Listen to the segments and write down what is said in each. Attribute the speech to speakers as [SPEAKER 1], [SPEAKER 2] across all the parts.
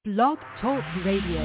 [SPEAKER 1] Blog Talk Radio.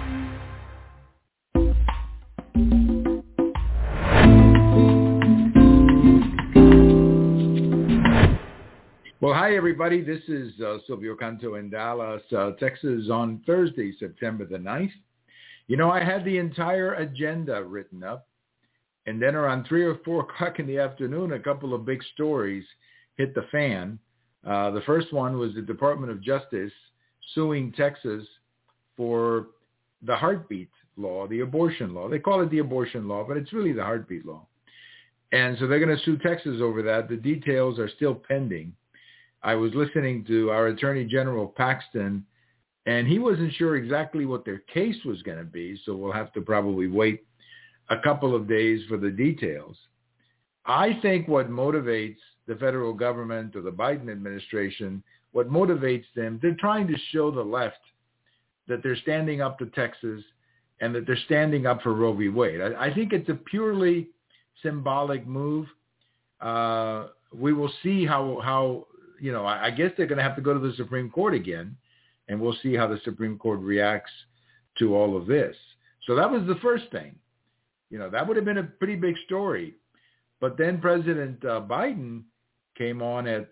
[SPEAKER 2] Well, hi, everybody. This is Silvio Canto in Dallas, Texas on Thursday, September the 9th. You know, I had the entire agenda written up, and then around 3 or 4 o'clock in the afternoon, a couple of big stories hit the fan. The first one was the Department of Justice suing Texas for the heartbeat law, the abortion law. They call it the abortion law, but it's really the heartbeat law. And so they're going to sue Texas over that. The details are still pending. I was listening to our Attorney General Paxton, and he wasn't sure exactly what their case was going to be, so we'll have to probably wait a couple of days for the details. I think what motivates the federal government or the Biden administration, what motivates them, they're trying to show the left that they're standing up to Texas and that they're standing up for Roe v. Wade. I think it's a purely symbolic move. We will see how you know, I guess they're going to have to go to the Supreme Court again, and we'll see how the Supreme Court reacts to all of this. So that was the first thing. You know, that would have been a pretty big story. But then President Biden came on at,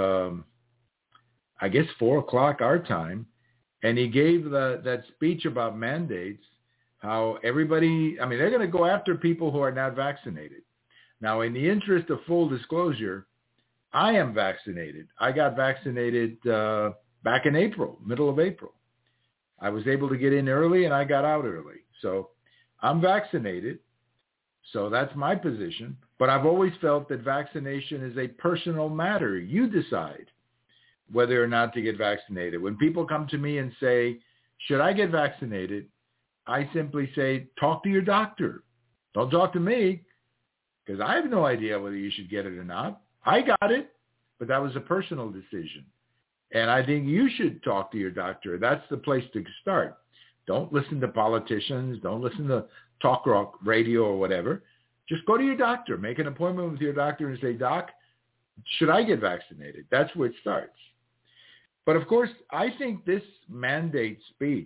[SPEAKER 2] I guess, 4 o'clock our time, and he gave that speech about mandates, how everybody, I mean, they're going to go after people who are not vaccinated. Now, in the interest of full disclosure, I am vaccinated. I got vaccinated back in April, middle of April. I was able to get in early and I got out early. So I'm vaccinated. So that's my position. But I've always felt that vaccination is a personal matter. You decide whether or not to get vaccinated. When people come to me and say, should I get vaccinated? I simply say, talk to your doctor. Don't talk to me, because I have no idea whether you should get it or not. I got it, but that was a personal decision. And I think you should talk to your doctor. That's the place to start. Don't listen to politicians. Don't listen to talk rock radio or whatever. Just go to your doctor. Make an appointment with your doctor and say, Doc, should I get vaccinated? That's where it starts. But, of course, I think this mandate speech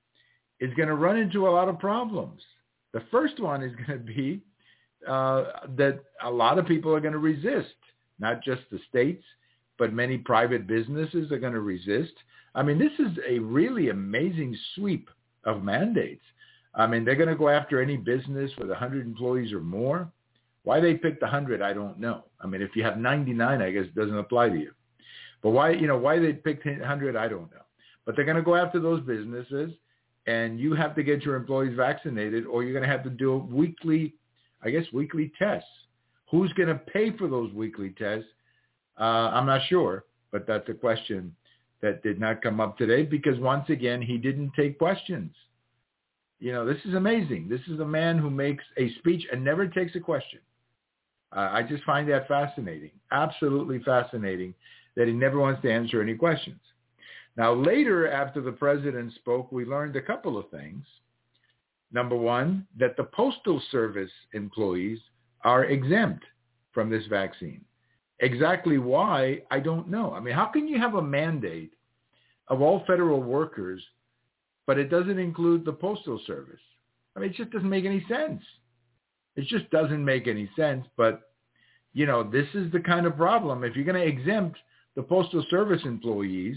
[SPEAKER 2] is going to run into a lot of problems. The first one is going to be that a lot of people are going to resist. Not just the states, but many private businesses are going to resist. I mean, this is a really amazing sweep of mandates. I mean, they're going to go after any business with 100 employees or more. Why they picked 100, I don't know. I mean, if you have 99, I guess it doesn't apply to you. But why they picked 100, I don't know. But they're going to go after those businesses, and you have to get your employees vaccinated, or you're going to have to do weekly tests. Who's going to pay for those weekly tests? I'm not sure, but that's a question that did not come up today because, once again, he didn't take questions. You know, this is amazing. This is a man who makes a speech and never takes a question. I just find that fascinating, absolutely fascinating, that he never wants to answer any questions. Now, later, after the president spoke, we learned a couple of things. Number one, that the Postal Service employees are exempt from this vaccine. Exactly why, I don't know. I mean, how can you have a mandate of all federal workers, but it doesn't include the Postal Service? I mean, it just doesn't make any sense. It just doesn't make any sense. But, you know, this is the kind of problem. If you're going to exempt the Postal Service employees,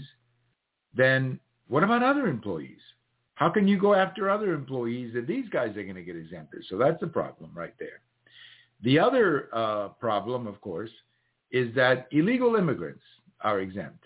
[SPEAKER 2] then what about other employees? How can you go after other employees if these guys are going to get exempted? So that's the problem right there. The other problem, of course, is that illegal immigrants are exempt.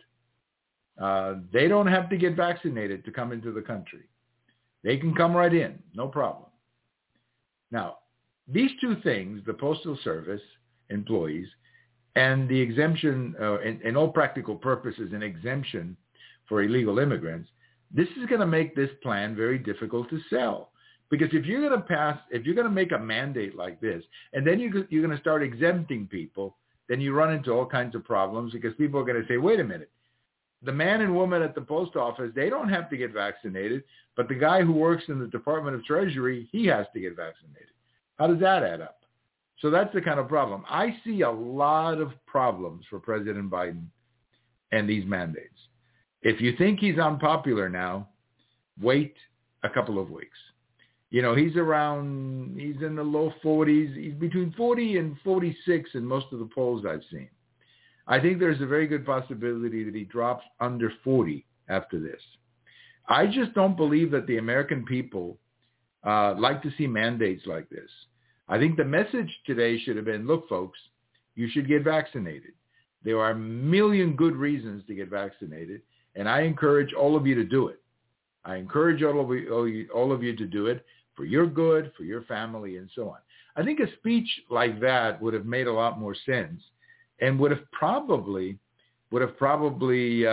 [SPEAKER 2] They don't have to get vaccinated to come into the country. They can come right in, no problem. Now, these two things, the Postal Service employees and the exemption, in all practical purposes, an exemption for illegal immigrants, this is going to make this plan very difficult to sell. Because if you're going to make a mandate like this, and then you're going to start exempting people, then you run into all kinds of problems because people are going to say, wait a minute, the man and woman at the post office, they don't have to get vaccinated, but the guy who works in the Department of Treasury, he has to get vaccinated. How does that add up? So that's the kind of problem. I see a lot of problems for President Biden and these mandates. If you think he's unpopular now, wait a couple of weeks. You know, he's in the low 40s. He's between 40 and 46 in most of the polls I've seen. I think there's a very good possibility that he drops under 40 after this. I just don't believe that the American people like to see mandates like this. I think the message today should have been, look, folks, you should get vaccinated. There are a million good reasons to get vaccinated, and I encourage all of you to do it. I encourage all of you to do it for your good, for your family, and so on. I think a speech like that would have made a lot more sense and would have probably would have probably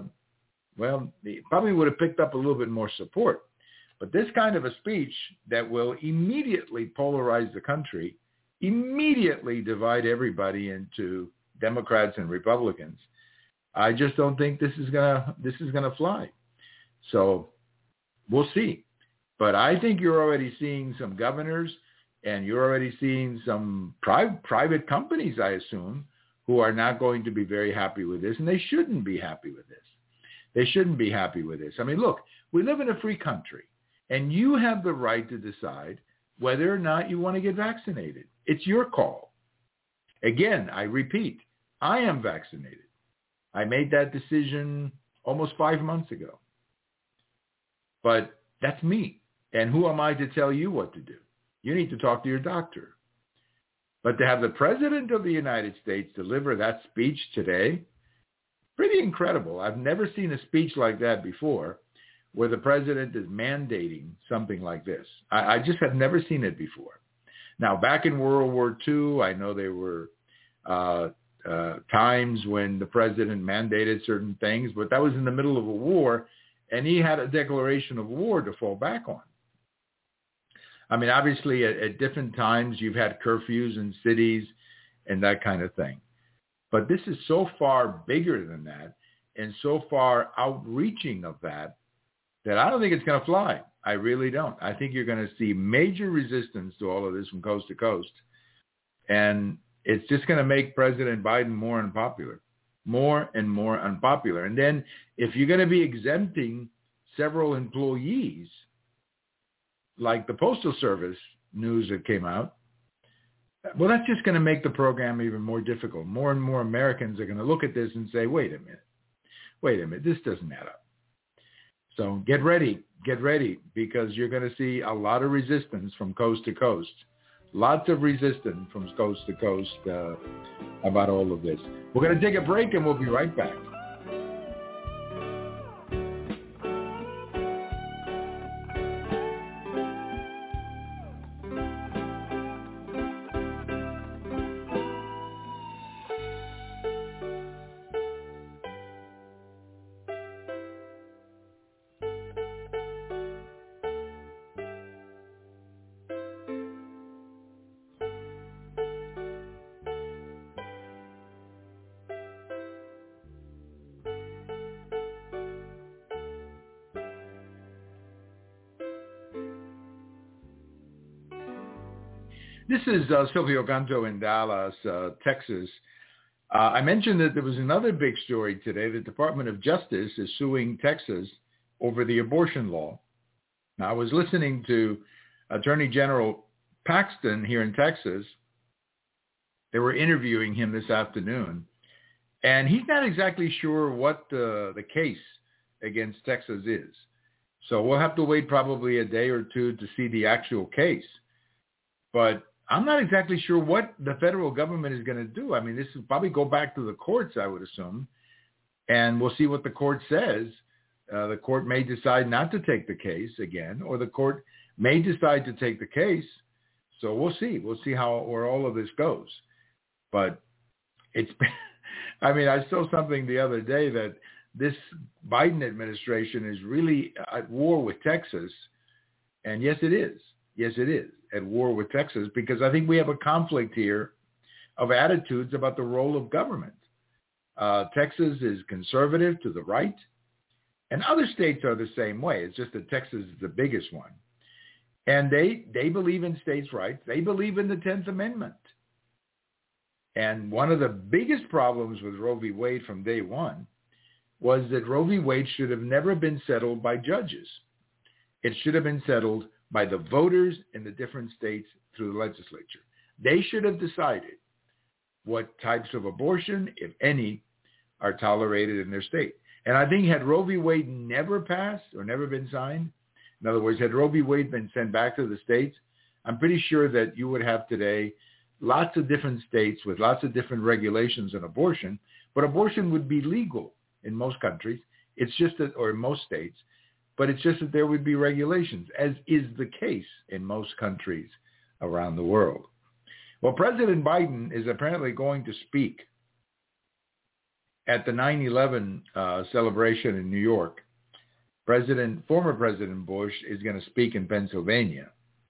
[SPEAKER 2] picked up a little bit more support. But this kind of a speech that will immediately polarize the country, immediately divide everybody into Democrats and Republicans, I just don't think this is gonna fly. So we'll see. But I think you're already seeing some governors, and you're already seeing some private companies, I assume, who are not going to be very happy with this, and they shouldn't be happy with this. They shouldn't be happy with this. I mean, look, we live in a free country, and you have the right to decide whether or not you want to get vaccinated. It's your call. Again, I repeat, I am vaccinated. I made that decision almost 5 months ago. But that's me. And who am I to tell you what to do? You need to talk to your doctor. But to have the President of the United States deliver that speech today, pretty incredible. I've never seen a speech like that before, where the President is mandating something like this. I just have never seen it before. Now, back in World War II, I know there were times when the President mandated certain things, but that was in the middle of a war, and he had a declaration of war to fall back on. I mean, obviously, at different times, you've had curfews in cities and that kind of thing. But this is so far bigger than that and so far outreaching of that I don't think it's going to fly. I really don't. I think you're going to see major resistance to all of this from coast to coast. And it's just going to make President Biden more unpopular, more and more unpopular. And then if you're going to be exempting several employees, like the Postal Service news that came out, well, that's just going to make the program even more difficult. More and more Americans are going to look at this and say, wait a minute, this doesn't add up. So get ready, because you're going to see a lot of resistance from coast to coast. Lots of resistance from coast to coast about all of this. We're going to take a break and we'll be right back. This is Silvio Ganto in Dallas, Texas. I mentioned that there was another big story today. The Department of Justice is suing Texas over the abortion law. Now, I was listening to Attorney General Paxton here in Texas. They were interviewing him this afternoon, and he's not exactly sure what the case against Texas is. So we'll have to wait probably a day or two to see the actual case. But I'm not exactly sure what the federal government is going to do. I mean, this will probably go back to the courts, I would assume, and we'll see what the court says. The court may decide not to take the case again, or the court may decide to take the case. So we'll see. We'll see where all of this goes. But it's, I mean, I saw something the other day that this Biden administration is really at war with Texas. And yes, it is. Yes, it is at war with Texas, because I think we have a conflict here of attitudes about the role of government. Texas is conservative to the right, and other states are the same way. It's just that Texas is the biggest one. And they believe in states' rights. They believe in the 10th Amendment. And one of the biggest problems with Roe v. Wade from day one was that Roe v. Wade should have never been settled by judges. it should have been settled by the voters in the different states through the legislature. They should have decided what types of abortion, if any, are tolerated in their state. And I think had Roe v. Wade never passed or never been signed, in other words, had Roe v. Wade been sent back to the states, I'm pretty sure that you would have today lots of different states with lots of different regulations on abortion, but abortion would be legal in most countries. It's just that, or in most states, but it's just that there would be regulations, as is the case in most countries around the world. Well, President Biden is apparently going to speak at the 9/11 celebration in New York. Former President Bush is going to speak in Pennsylvania.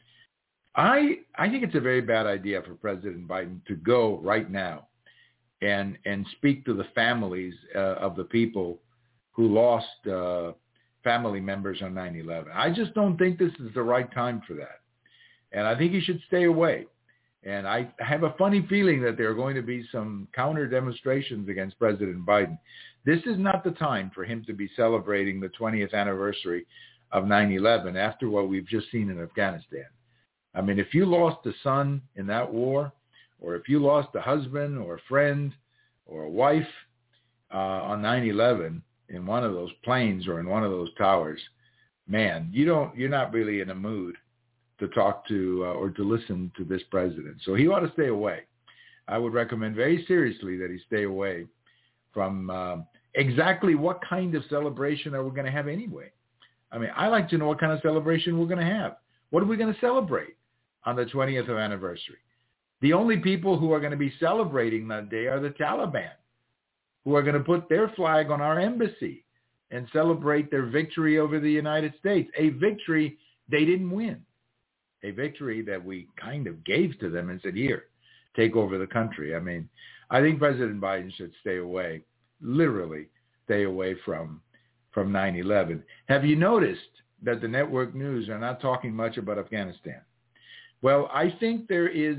[SPEAKER 2] I think it's a very bad idea for President Biden to go right now and speak to the families of the people who lost family members on 9/11. I just don't think this is the right time for that. And I think he should stay away. And I have a funny feeling that there are going to be some counter demonstrations against President Biden. This is not the time for him to be celebrating the 20th anniversary of 9/11 after what we've just seen in Afghanistan. I mean, if you lost a son in that war, or if you lost a husband or a friend or a wife on 9/11 in one of those planes or in one of those towers, man, you're not really in a mood to talk to or to listen to this president. So he ought to stay away. I would recommend very seriously that he stay away from exactly what kind of celebration are we going to have anyway. I mean, I like to know what kind of celebration we're going to have. What are we going to celebrate on the 20th anniversary? The only people who are going to be celebrating that day are the Taliban, who are going to put their flag on our embassy and celebrate their victory over the United States, a victory they didn't win, a victory that we kind of gave to them and said, here, take over the country. I mean, I think President Biden should stay away, literally stay away from 9/11. Have you noticed that the network news are not talking much about Afghanistan? Well, I think there is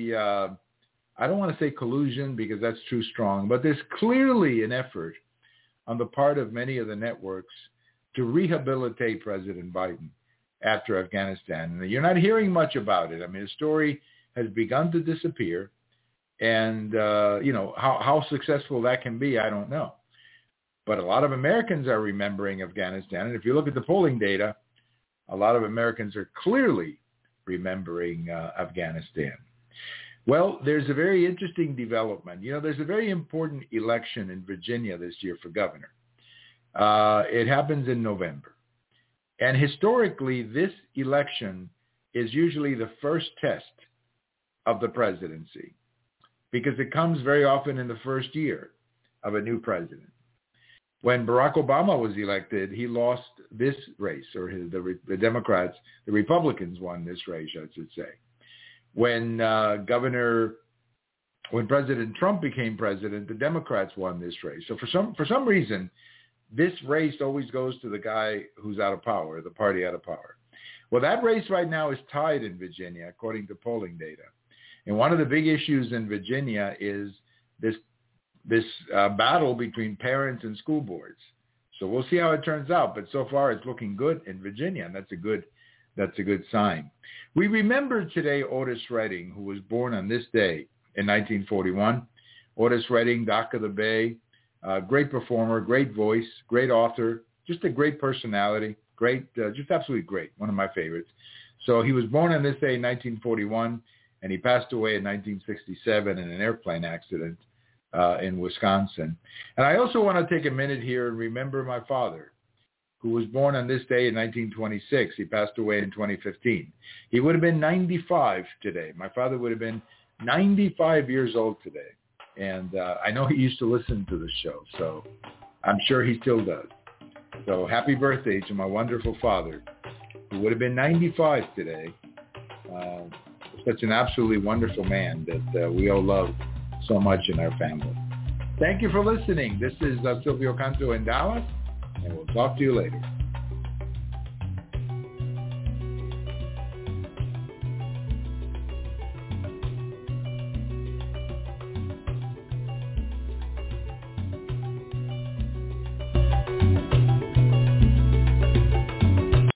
[SPEAKER 2] I don't want to say collusion because that's too strong, but there's clearly an effort on the part of many of the networks to rehabilitate President Biden after Afghanistan. And you're not hearing much about it. I mean, the story has begun to disappear. And, how successful that can be, I don't know. But a lot of Americans are remembering Afghanistan. And if you look at the polling data, a lot of Americans are clearly remembering Afghanistan. Well, there's a very interesting development. There's a very important election in Virginia this year for governor. It happens in November. And historically, this election is usually the first test of the presidency because it comes very often in the first year of a new president. When Barack Obama was elected, he lost this race, or the Democrats, the Republicans won this race, I should say. When President Trump became president, the Democrats won this race. So for some reason, this race always goes to the guy who's out of power, the party out of power. Well, that race right now is tied in Virginia, according to polling data. And one of the big issues in Virginia is this battle between parents and school boards. So we'll see how it turns out. But so far, it's looking good in Virginia, and that's a good sign. We remember today Otis Redding, who was born on this day in 1941. Otis Redding, Doc of the Bay, great performer, great voice, great author, just a great personality, just absolutely great, one of my favorites. So he was born on this day in 1941, and he passed away in 1967 in an airplane accident in Wisconsin. And I also want to take a minute here and remember my father, who was born on this day in 1926. He passed away in 2015. He would have been 95 today. My father would have been 95 years old today. And I know he used to listen to the show, so I'm sure he still does. So happy birthday to my wonderful father, who would have been 95 today. Such an absolutely wonderful man that we all love so much in our family. Thank you for listening. This is Silvio Canto in Dallas, and we'll talk to you later.